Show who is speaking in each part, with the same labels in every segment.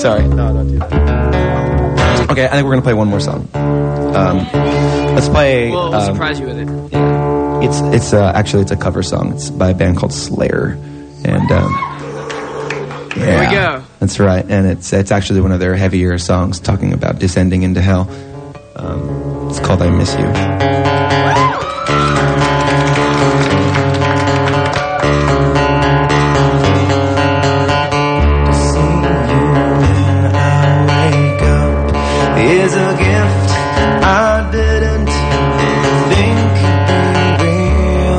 Speaker 1: Sorry.
Speaker 2: No, don't do that.
Speaker 1: Okay, I think we're gonna play one more song. Let's play.
Speaker 3: We'll surprise you with it.
Speaker 1: Yeah. It's actually a cover song. It's by a band called Slayer, and
Speaker 3: Here we go.
Speaker 1: That's right, and it's actually one of their heavier songs, talking about descending into hell. It's called "I Miss You."
Speaker 4: Is a gift I didn't think could be real.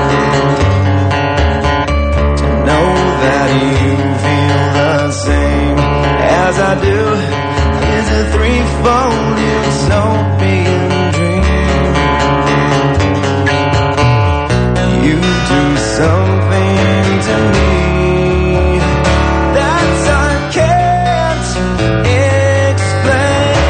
Speaker 4: To know that you feel the same as I do is a threefold utopian dream. You do something to me that I can't explain.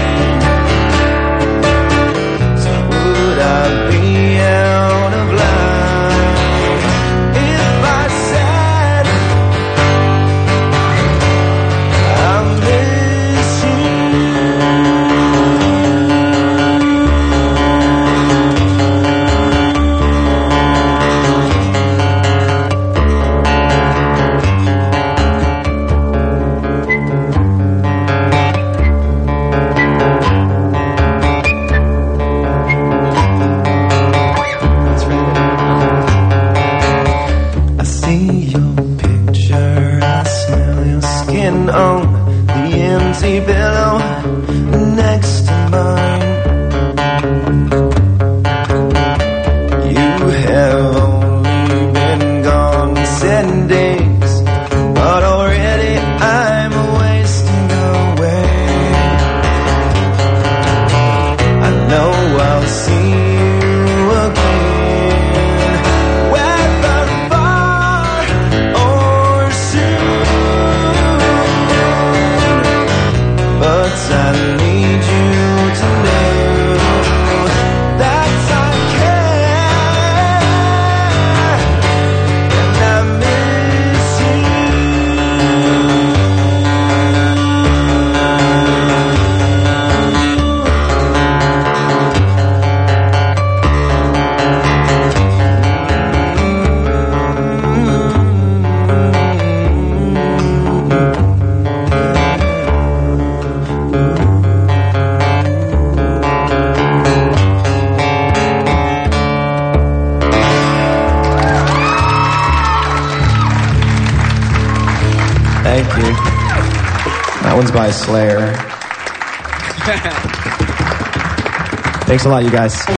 Speaker 4: On the empty pillow next to mine, you have only been gone 7 days, but already I'm wasting away. I know I'll see you again, whether far or soon. But I need you to know that I care, and I miss
Speaker 1: Thank you. That one's by Slayer. Thanks a lot, you guys.